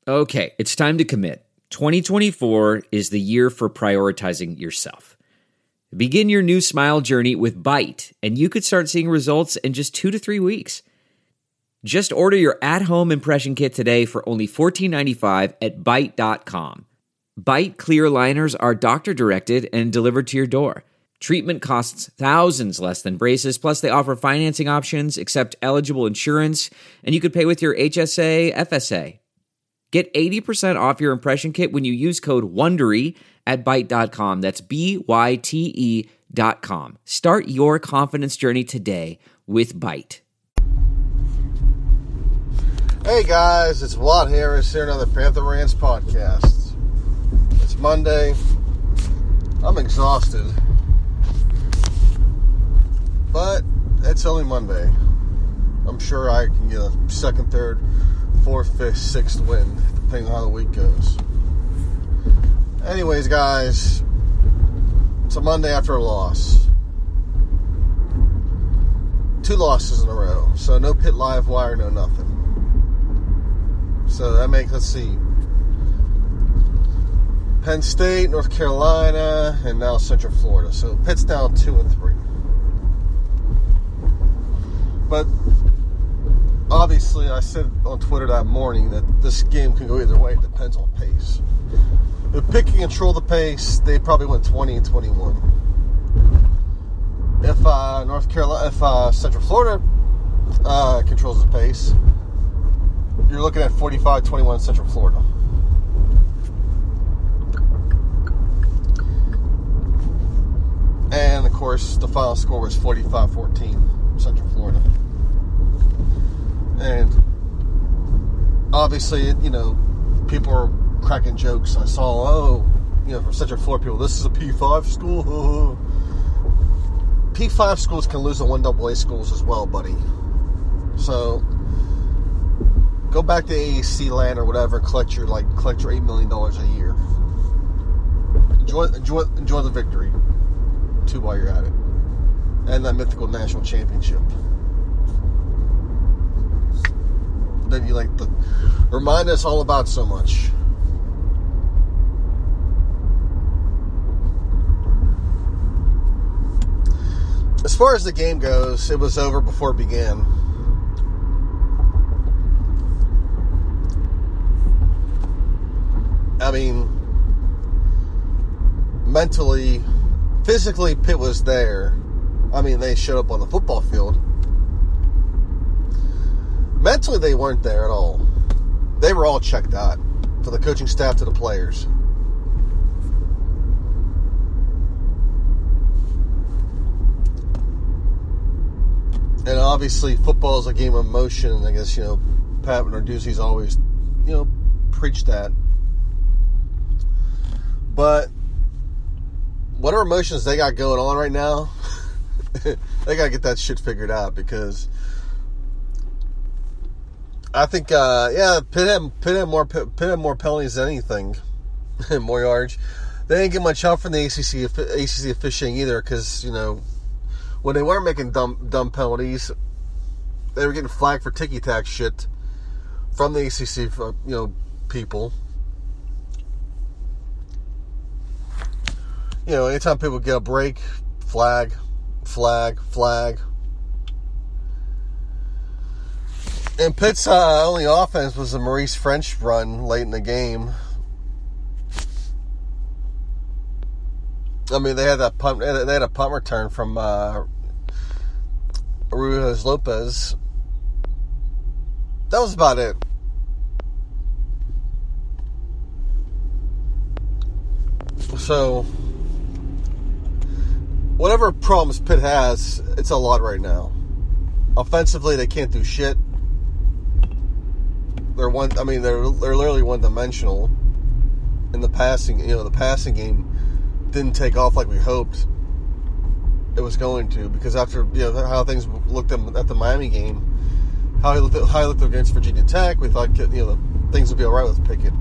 Okay, it's time to commit. 2024 is the year for prioritizing yourself. Begin your new smile journey with Byte, and you could start seeing results in just 2 to 3 weeks. Just order your at-home impression kit today for only $14.95 at Byte.com. Byte clear liners are doctor-directed and delivered to your door. Treatment costs thousands less than braces, plus they offer financing options, accept eligible insurance, and you could pay with your HSA, FSA. Get 80% off your impression kit when you use code WONDERY at Byte.com. That's BYTE.com. Start your confidence journey today with Byte. Hey guys, it's Watt Harris here, another Panther Rants podcast. It's Monday. I'm exhausted. But it's only Monday. I'm sure I can get a second, third, fourth, fifth, sixth win, depending on how the week goes. Anyways, guys, it's a Monday after a loss. 2 losses in a row. So no Pit Live Wire, no nothing. So that makes, let's see, Penn State, North Carolina, and now Central Florida. So Pitt's down 2-3. But obviously, I said on Twitter that morning that this game can go either way. It depends on pace. If Pitt can control the pace, they probably went 20-21. If Central Florida controls the pace, you're looking at 45-21 Central Florida. And of course, the final score was 45-14 Central Florida. And obviously, people are cracking jokes. I saw, from Central Florida people, this is a P5 school. P5 schools can lose to 1AA schools as well, buddy. So go back to AAC land or whatever and collect your $8 million a year. Enjoy the victory too while you're at it, and that mythical national championship. That you like to remind us all about so much. As far as the game goes, it was over before it began. I mean, mentally, physically, Pitt was there. I mean, they showed up on the football field. Mentally, they weren't there at all. They were all checked out, from the coaching staff to the players. And obviously, football is a game of emotion. I guess, Pat Narduzzi's always, preached that. But whatever emotions they got going on right now, they got to get that shit figured out, because I think, Pitt had more penalties than anything, more yards. They didn't get much help from the ACC officiating either, because, when they weren't making dumb penalties, they were getting flagged for ticky-tack shit from the ACC, people. Anytime people get a break, flag. And Pitt's only offense was a Maurice French run late in the game. I mean, they had a punt return from Ruiz Lopez. That was about it. So, whatever problems Pitt has, it's a lot right now. Offensively, they can't do shit. They're literally one-dimensional in the passing. The passing game didn't take off like we hoped it was going to, because after how things looked at the Miami game, how he looked against Virginia Tech, we thought things would be all right with Pickett.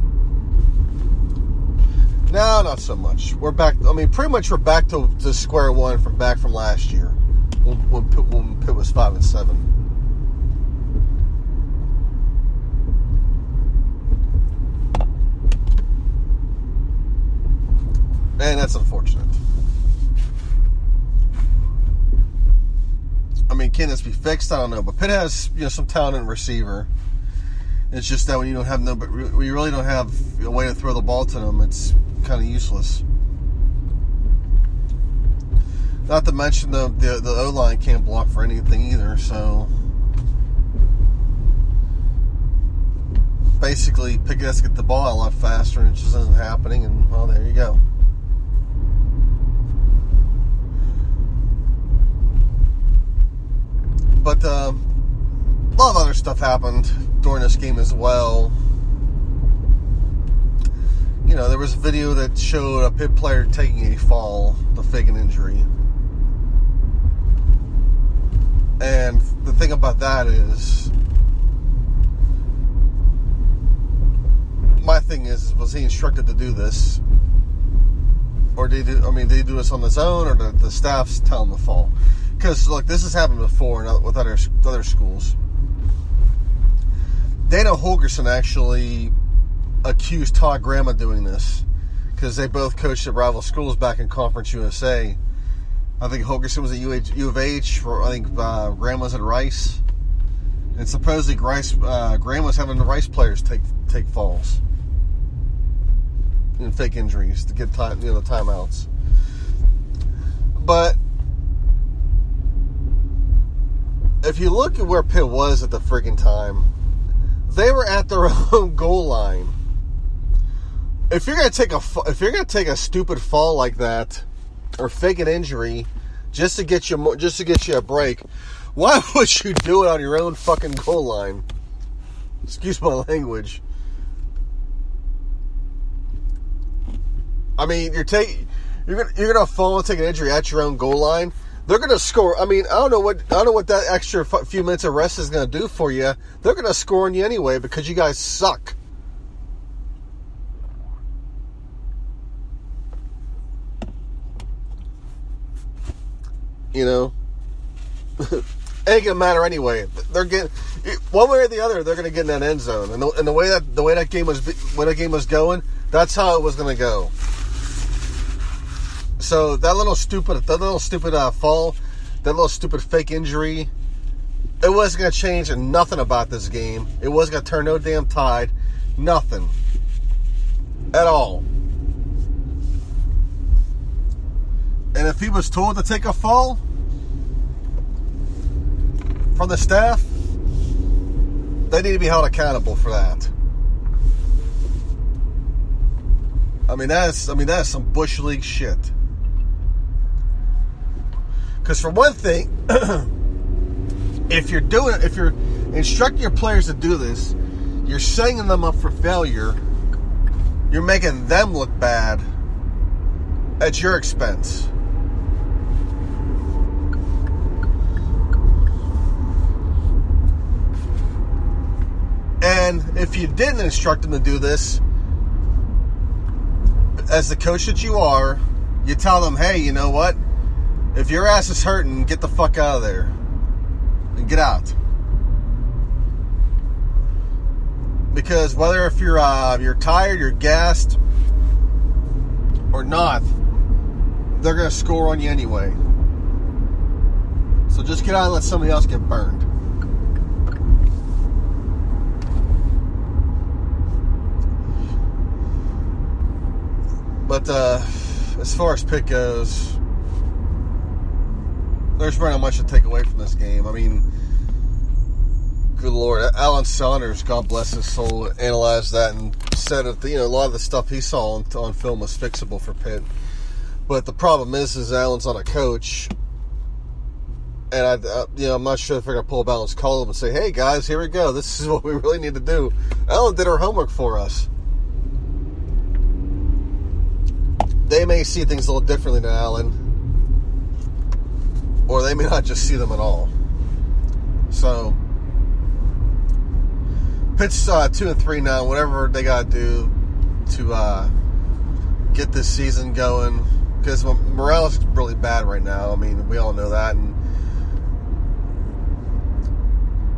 No, not so much. We're back. I mean, pretty much we're back to square one from last year when Pitt was 5-7. And that's unfortunate. I mean, can this be fixed? I don't know. But Pitt has, some talent in receiver. It's just that when you really don't have a way to throw the ball to them, it's kind of useless. Not to mention the O-line can't block for anything either, so basically Pickett has to get the ball out a lot faster, and it just isn't happening, and well, there you go. But a lot of other stuff happened during this game as well. There was a video that showed a Pitt player taking a fall to fake an injury. And the thing about that is, my thing is, was he instructed to do this? Or did he do this on his own, or did the staff's tell him to fall? Because, look, this has happened before with other schools. Dana Holgorsen actually accused Todd Graham of doing this, because they both coached at rival schools back in Conference USA. I think Holgorsen was at U of H, or I think Graham was at Rice. And supposedly Graham was having the Rice players take falls and fake injuries to get the timeouts. But if you look at where Pitt was at the friggin' time, they were at their own goal line. If you're gonna take a stupid fall like that, or fake an injury, just to get you a break, why would you do it on your own fucking goal line? Excuse my language. I mean, you're gonna fall and take an injury at your own goal line. They're going to score. I mean, I don't know what that extra few minutes of rest is going to do for you. They're going to score on you anyway because you guys suck. Ain't gonna matter anyway. They're getting one way or the other. They're going to get in that end zone, and the way that game was going, that's how it was going to go. So that little stupid fall, that little stupid fake injury, it wasn't going to change nothing about this game. It wasn't going to turn no damn tide. Nothing. At all. And if he was told to take a fall from the staff, they need to be held accountable for that. I mean, that's some Bush League shit. Because for one thing, if you're instructing your players to do this, you're setting them up for failure. You're making them look bad at your expense. And if you didn't instruct them to do this, as the coach that you are, you tell them, hey, you know what? If your ass is hurting, get the fuck out of there. And get out. Because whether if you're tired, you're gassed, or not, they're going to score on you anyway. So just get out and let somebody else get burned. But as far as Pitt goes, there's really not much to take away from this game. I mean, good Lord, Alan Saunders, God bless his soul, analyzed that and said that a lot of the stuff he saw on film was fixable for Pitt. But the problem is Alan's not a coach, and I'm not sure if they're gonna pull up Alan's column and say, "Hey guys, here we go. This is what we really need to do." Alan did our homework for us. They may see things a little differently than Alan. Or they may not just see them at all. So, Pitt's 2-3 now. Whatever they got to do to get this season going. Because morale is really bad right now. I mean, we all know that. And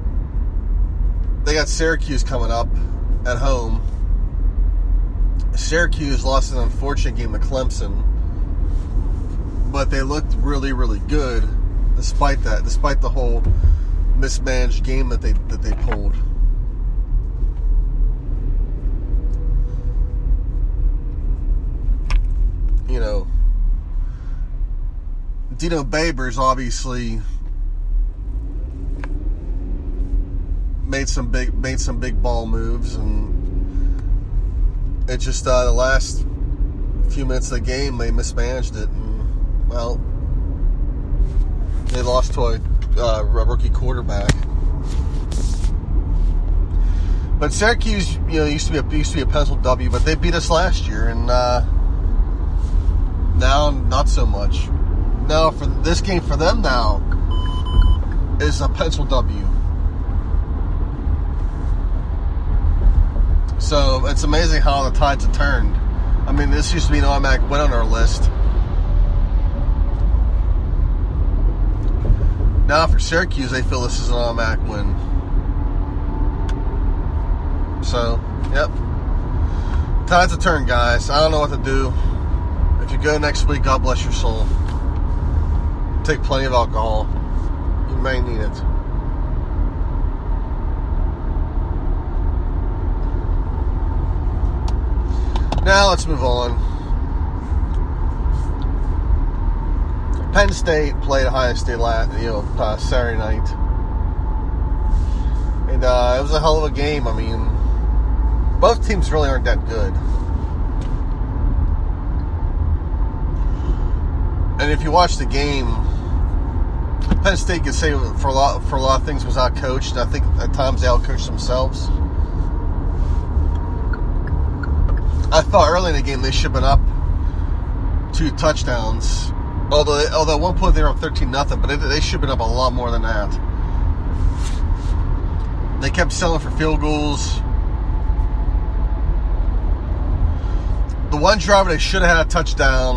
they got Syracuse coming up at home. Syracuse lost an unfortunate game to Clemson, but they looked really, really good despite that, despite the whole mismanaged game that they pulled. You know, Dino Babers obviously made some big ball moves, and it just the last few minutes of the game they mismanaged it, and well, they lost to a rookie quarterback. But Syracuse, you know, used to be a pencil W, but they beat us last year, and now not so much. Now for this game for them now is a pencil W. So it's amazing how the tides have turned. I mean, this used to be an automatic win on our list. Now for Syracuse, they feel this is an automatic win. So, yep. Tides have turned, guys. I don't know what to do. If you go next week, God bless your soul. Take plenty of alcohol. You may need it. Now let's move on. Penn State played Ohio State Saturday night, and it was a hell of a game. I mean, both teams really aren't that good. And if you watch the game, Penn State could say for a lot of things was outcoached. I think at times they outcoached themselves. I thought early in the game they should have been up 2 touchdowns. Although at one point they were up 13-0, but they should have been up a lot more than that. They kept selling for field goals. The one drive they should have had a touchdown,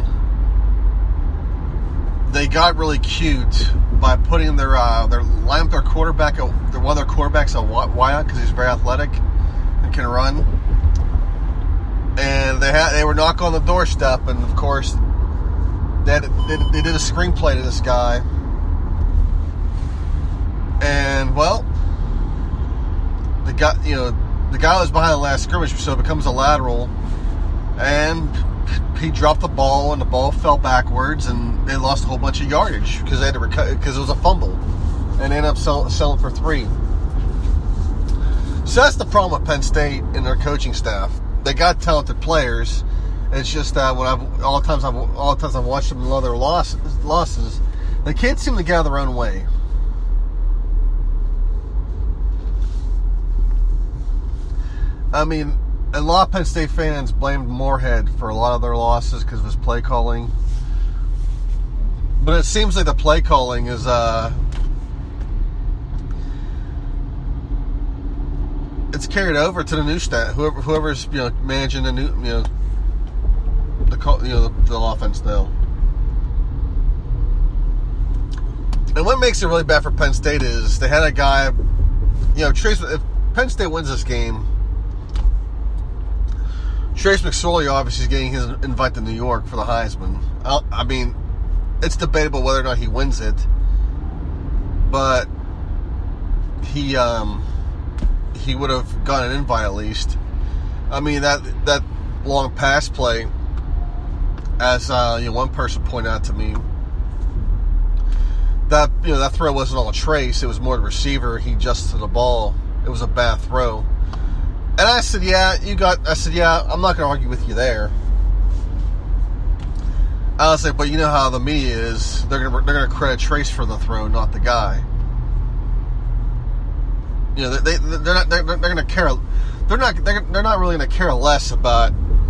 they got really cute by putting their line up their quarterback, one of their quarterbacks a wideout because he's very athletic and can run. And they were knocking on the doorstep, and of course, they did a screenplay to this guy. And well, the guy was behind the last scrimmage, so it becomes a lateral, and he dropped the ball, and the ball fell backwards, and they lost a whole bunch of yardage because they had to because it was a fumble, and they ended up selling for 3. So that's the problem with Penn State and their coaching staff. They got talented players. It's just that when all the times I've watched them in other losses, they can't seem to get out of their own way. I mean, a lot of Penn State fans blamed Moorhead for a lot of their losses because of his play calling. But it seems like the play calling is it's carried over to the new staff. Whoever's managing the new the offense now. And what makes it really bad for Penn State is they had a guy, Trace. If Penn State wins this game, Trace McSorley obviously is getting his invite to New York for the Heisman. I mean, it's debatable whether or not he wins it, but he would have gotten an invite at least. I mean, that long pass play, as one person pointed out to me, that that throw wasn't all Trace. It was more the receiver. He adjusted the ball. It was a bad throw. And I said, I'm not going to argue with you there. I was like, but you know how the media is. They're going to credit Trace for the throw, not the guy. They're not going to care. They're not really going to care less about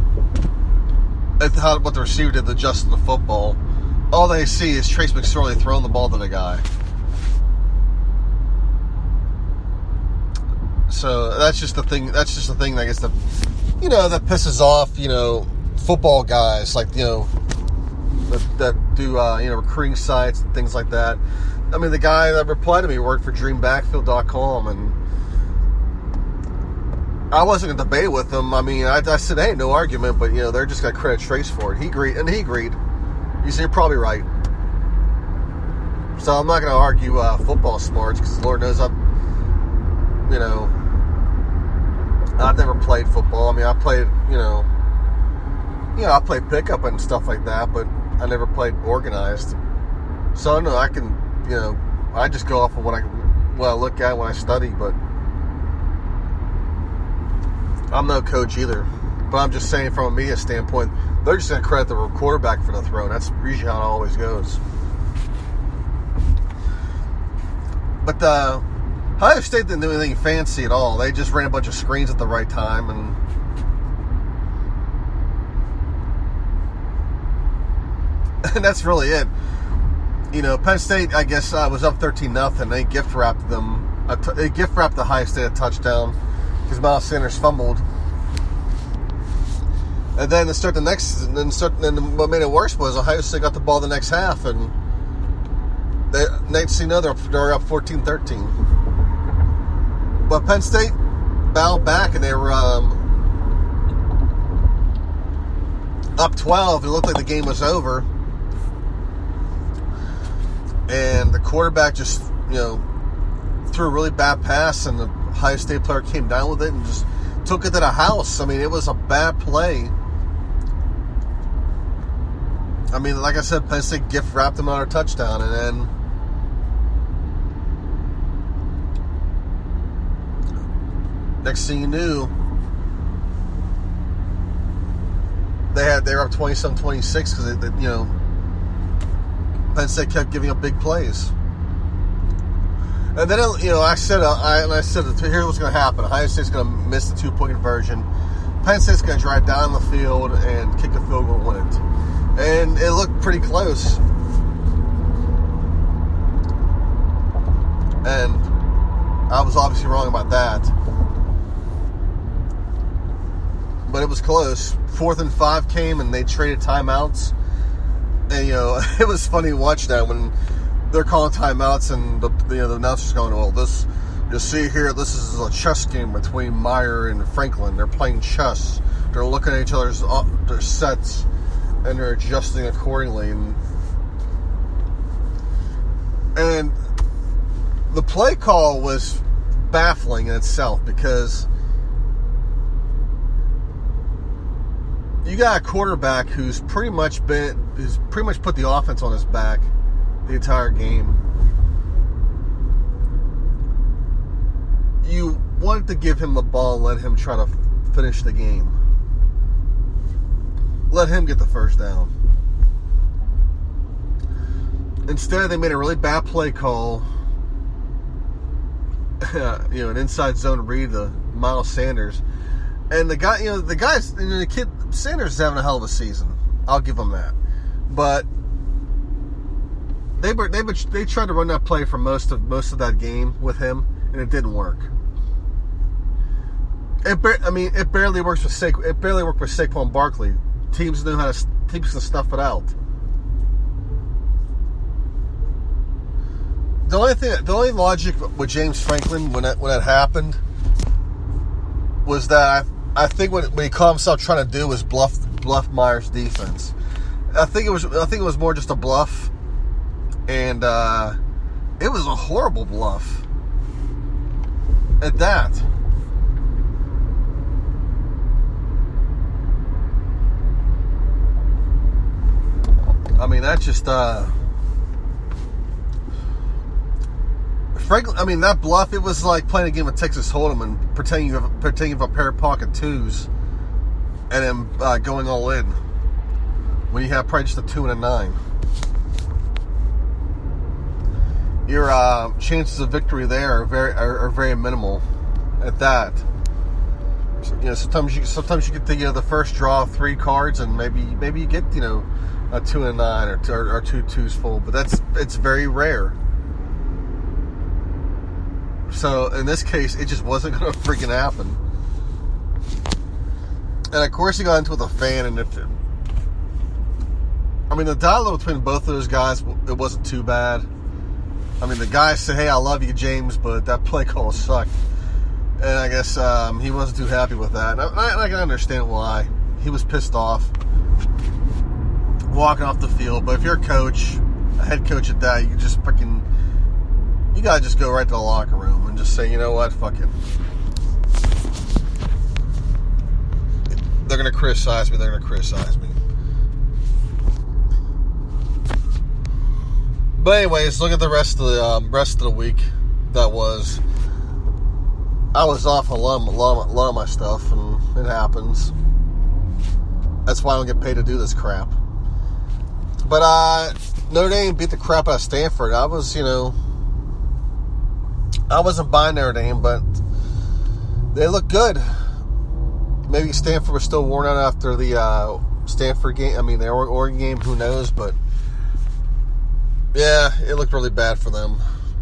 what the receiver did to adjust the football. All they see is Trace McSorley throwing the ball to the guy. So that's just the thing. That's just the thing that gets that pisses off football guys like that do recruiting sites and things like that. I mean, the guy that replied to me worked for DreamBackfield.com, and I wasn't going to debate with him. I mean, I said, hey, no argument, but, they're just going to credit Trace for it. He agreed. He said, you're probably right. So I'm not going to argue football smarts, because Lord knows I've never played football. I mean, I played, I played pickup and stuff like that, but I never played organized. So, no, I can, I just go off of what I look at when I study, but I'm no coach either. But I'm just saying, from a media standpoint, they're just going to credit the quarterback for the throw. And that's usually how it always goes. But Ohio State didn't do anything fancy at all. They just ran a bunch of screens at the right time, and that's really it. Penn State, I guess, was up 13-0. They gift wrapped them. They gift wrapped Ohio State a touchdown because Miles Sanders fumbled. And then then what made it worse was Ohio State got the ball the next half, and next thing you know, they're up 14-13. But Penn State bowed back, and they were up 12. It looked like the game was over. And the quarterback just, threw a really bad pass, and the Ohio State player came down with it and just took it to the house. I mean, it was a bad play. I mean, like I said, Penn State gift wrapped them on a touchdown, and then next thing you knew, they were up 27-26 because Penn State kept giving up big plays. And then, I said, here's what's going to happen. Ohio State's going to miss the 2-point conversion. Penn State's going to drive down the field and kick a field goal and win it. And it looked pretty close. And I was obviously wrong about that. But it was close. 4th and 5 came, and they traded timeouts. And, it was funny to watch that when they're calling timeouts, and the announcer's going, well, you see here, this is a chess game between Meyer and Franklin. They're playing chess. They're looking at each other's their sets, and they're adjusting accordingly. And the play call was baffling in itself, because you got a quarterback who's pretty much put the offense on his back the entire game. You wanted to give him the ball and let him try to finish the game. Let him get the first down. Instead, they made a really bad play call. An inside zone read to Miles Sanders. And the kid Sanders is having a hell of a season. I'll give him that. But they tried to run that play for most of that game with him, and it didn't work. It barely works with Saquon Barkley. Teams can stuff it out. The only logic with James Franklin when that happened was that I think what he caught himself trying to do was bluff Meyer's defense. I think it was more just a bluff, and it was a horrible bluff at that. I mean, that's just Franklin. That bluff. It was like playing a game of Texas Hold'em and pretending you have a pair of pocket twos, and then going all in when you have probably just a 2 and a 9. Your chances of victory there are very minimal at that. So, sometimes you get the first draw of 3 cards, and maybe you get a 2 and a 9 or 2 twos full, but it's very rare. So in this case, it just wasn't going to freaking happen. And of course, he got into it with a fan, and the dialogue between both of those guys, it wasn't too bad. The guy said, "Hey, I love you, James, but that play call sucked." And I guess he wasn't too happy with that. And I can understand why. He was pissed off walking off the field. But if you're a coach, a head coach at that, you just freaking... You gotta just go right to the locker room and just say, you know what, fuck it. They're gonna criticize me. But anyways, look at the rest of the week. I was off a lot of my stuff, and it happens. That's why I don't get paid to do this crap. But Notre Dame beat the crap out of Stanford. I wasn't buying Notre Dame, but they look good. Maybe Stanford was still worn out after the Stanford game. I mean, the Oregon game. Who knows? But yeah, it looked really bad for them.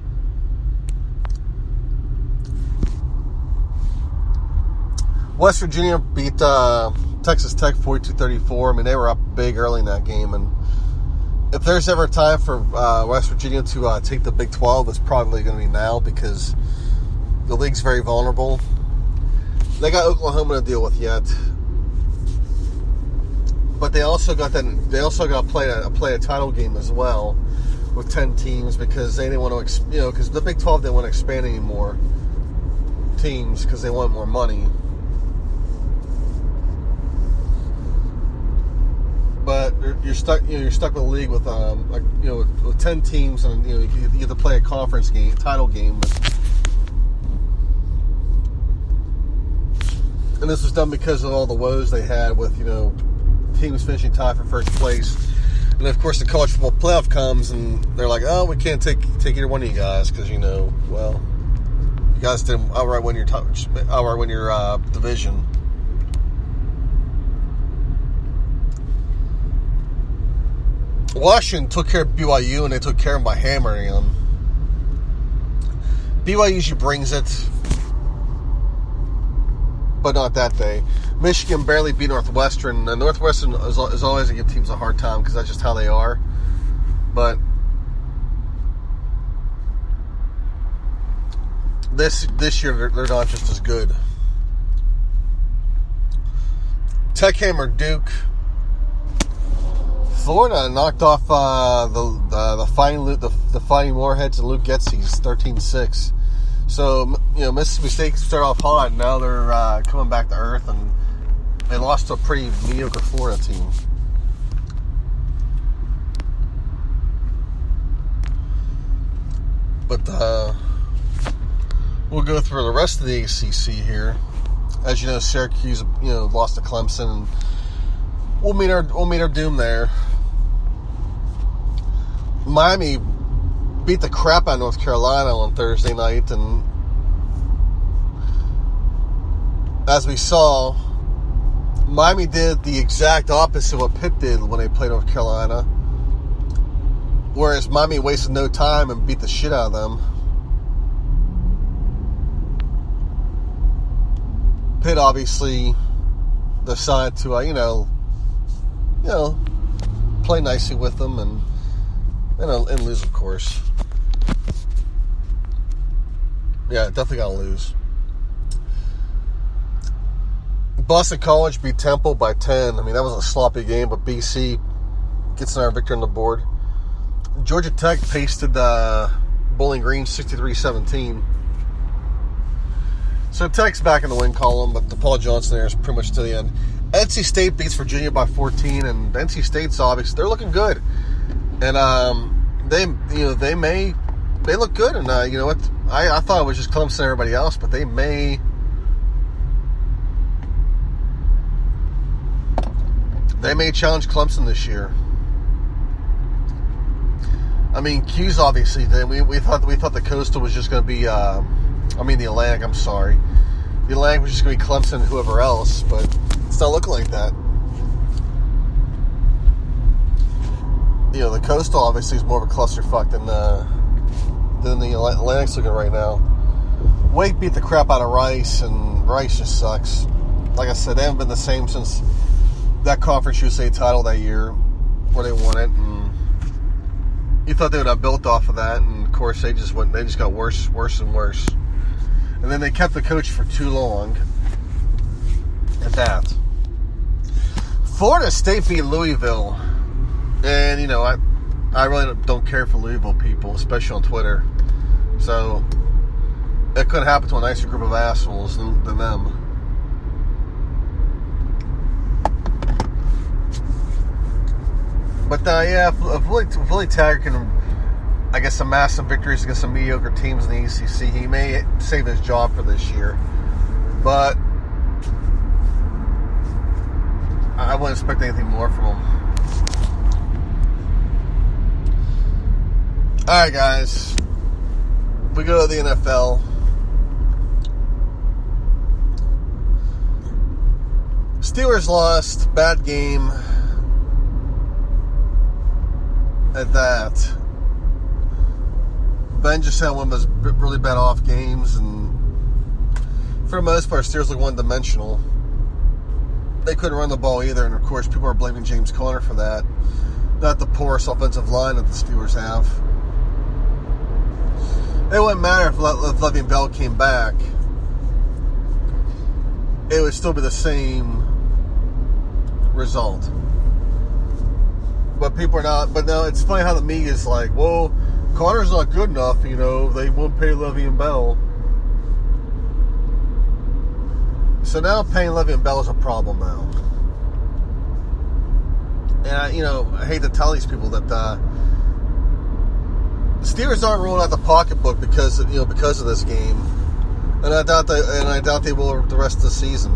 West Virginia beat Texas Tech 42-34. I mean, they were up big early in that game, and if there's ever a time for West Virginia to take the Big 12, it's probably going to be now, because the league's very vulnerable. They got Oklahoma to deal with yet, but they also got to play a title game as well with 10 teams, because they didn't want to, because the Big 12 didn't want to expand any more teams because they want more money. But you're stuck with a league with with 10 teams, and you have to play a conference game, title game. And this was done because of all the woes they had with teams finishing tied for first place. And of course, the college football playoff comes, and they're like, "Oh, we can't take either one of you guys because you guys didn't outright win your division." Washington took care of BYU, and they took care of them by hammering them. BYU usually brings it, but not that day. Michigan barely beat Northwestern. Northwestern is always going to give teams a hard time because that's just how they are. But this year, they're not just as good. Tech hammered Duke. Florida knocked off the Fighting Warheads and Luke Getsy's 13-6. So Mississippi State started off hot, and now they're coming back to earth, and they lost to a pretty mediocre Florida team. But we'll go through the rest of the ACC here. As you know, Syracuse lost to Clemson, and we'll meet our doom there. Miami beat the crap out of North Carolina on Thursday night, and as we saw, Miami did the exact opposite of what Pitt did when they played North Carolina, whereas Miami wasted no time and beat the shit out of them. Pitt obviously decided to play nicely with them and lose, of course. Yeah, definitely got to lose. Boston College beat Temple by 10. I mean, that was a sloppy game, but BC gets another victory on the board. Georgia Tech pasted Bowling Green 63-17. So Tech's back in the win column, but the Paul Johnson there is pretty much to the end. NC State beats Virginia by 14, and NC State's obviously they're looking good, and they look good, and I thought it was just Clemson and everybody else, but they may challenge Clemson this year. I mean, Q's obviously. We thought the Coastal was just going to be. The Atlantic. I'm sorry, the Atlantic was just going to be Clemson and whoever else, but it's not looking like that. The Coastal obviously is more of a clusterfuck than the Atlantic's looking right now. Wake beat the crap out of Rice, and Rice just sucks. Like I said, they haven't been the same since that Conference USA title that year where they won it, and you thought they would have built off of that, and of course they just got worse and worse. And then they kept the coach for too long. At that. Florida State beat Louisville. And, you know, I really don't care for Louisville people, especially on Twitter. So, it could happen to a nicer group of assholes than them. But, yeah, if Willie Taggart can, I guess, amass some victories against some mediocre teams in the ACC, he may save his job for this year. But I wouldn't expect anything more from him. Alright, guys. We go to the NFL. Steelers lost. Bad game. At that. Ben just had one of those really bad off games, and for the most part, Steelers look one-dimensional. They couldn't run the ball either, and of course, people are blaming James Conner for that. Not the porous offensive line that the Steelers have. It wouldn't matter if Le'Veon Bell came back. It would still be the same result. But people are not. But now it's funny how the media is like, well, Connor's not good enough, you know, they won't pay Le'Veon Bell. So now paying Le'Veon Bell is a problem now. And, I hate to tell these people that the Steelers aren't rolling out the pocketbook because of this game. And I doubt they will the rest of the season.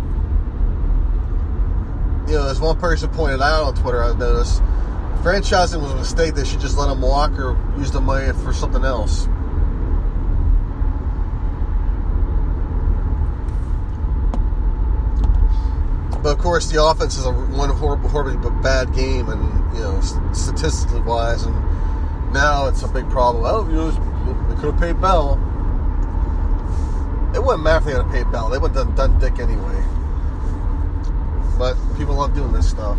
As one person pointed out on Twitter, I've noticed, franchising was a mistake. They should just let him walk or use the money for something else. But of course, the offense is one horribly but bad game, and statistically wise, and now it's a big problem. Oh, they could have paid Bell. It wouldn't matter if they had paid Bell. They would have done Dick anyway. But people love doing this stuff.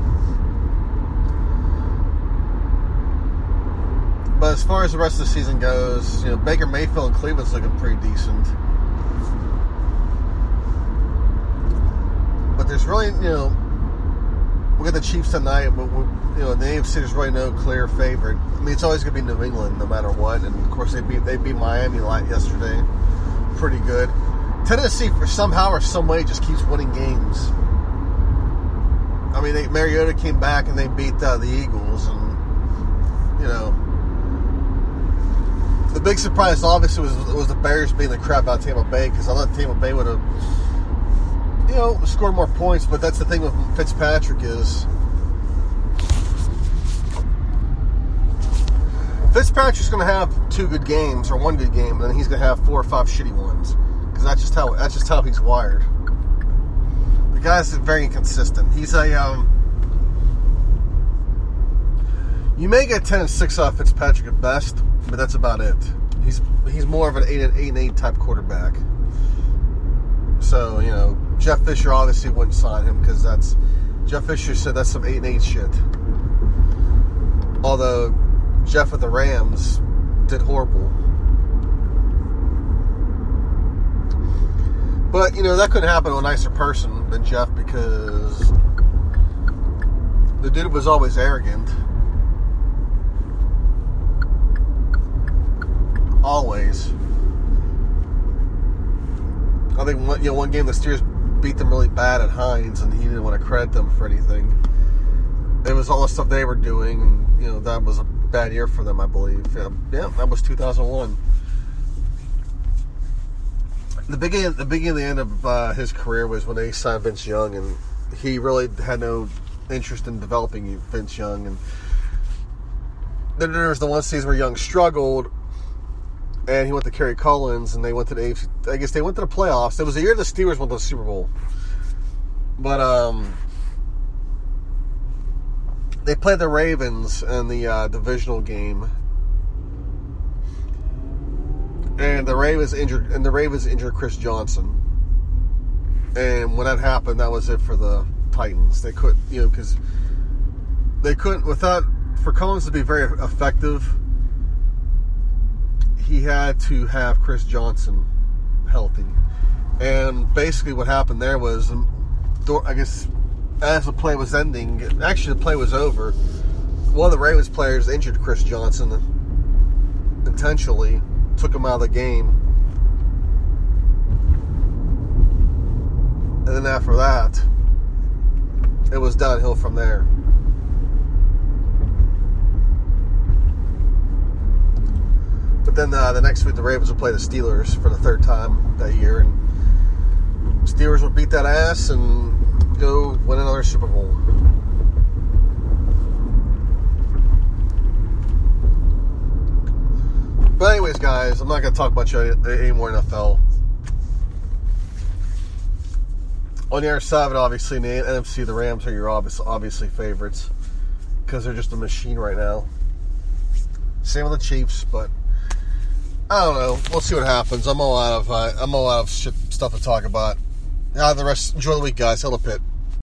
But as far as the rest of the season goes, Baker Mayfield in Cleveland's looking pretty decent. But there's really, we got the Chiefs tonight, but the AFC there's really no clear favorite. I mean, it's always going to be New England no matter what, and of course they beat Miami yesterday, pretty good. Tennessee, for somehow or some way, just keeps winning games. I mean, Mariota came back and they beat the Eagles, and the big surprise obviously was the Bears beating the crap out of Tampa Bay, because I thought Tampa Bay would have scored more points. But that's the thing with Fitzpatrick is Fitzpatrick's going to have 2 good games or 1 good game, and then he's going to have 4 or 5 shitty ones, because that's just how he's wired. The guy's very inconsistent. He's you may get 10-6 off Fitzpatrick at best, but that's about it. He's more of an 8-8 type quarterback. So, Jeff Fisher obviously wouldn't sign him, because Jeff Fisher said that's some 8-8 shit. Although Jeff with the Rams did horrible. But, that couldn't happen to a nicer person than Jeff, because the dude was always arrogant. Always. I think one game the Steelers beat them really bad at Hines, and he didn't want to credit them for anything. It was all the stuff they were doing, and that was a bad year for them, I believe. Yeah, that was 2001. The beginning and the end of his career was when they signed Vince Young, and he really had no interest in developing Vince Young. And then there was the one season where Young struggled, and he went to Kerry Collins, and they went to the AFC. I guess they went to the playoffs. It was the year the Steelers went to the Super Bowl. But they played the Ravens in the divisional game, and the Ravens injured Chris Johnson. And when that happened, that was it for the Titans. They couldn't, because they couldn't, for Collins to be very effective, he had to have Chris Johnson. healthy. And basically what happened there was, I guess, as the play was ending, actually the play was over, one of the Ravens players injured Chris Johnson intentionally, took him out of the game. And then after that, it was downhill from there. But then the next week, the Ravens would play the Steelers for the third time that year, and Steelers would beat that ass and go win another Super Bowl. But anyways, guys, I'm not going to talk much any more NFL. On the other side of it, obviously, in the NFC, the Rams are your obviously favorites because they're just a machine right now. Same with the Chiefs, but I don't know. We'll see what happens. I'm all out of stuff to talk about. The rest. Enjoy the week, guys. Hell of a pit.